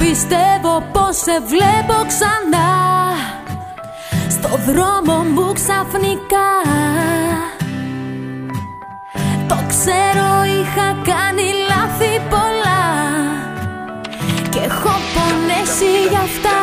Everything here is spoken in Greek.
πιστεύω πως σε βλέπω ξανά στο δρόμο μου ξαφνικά. Το ξέρω, είχα κάνει λάθη πολλά και έχω πονέσει γι' αυτά.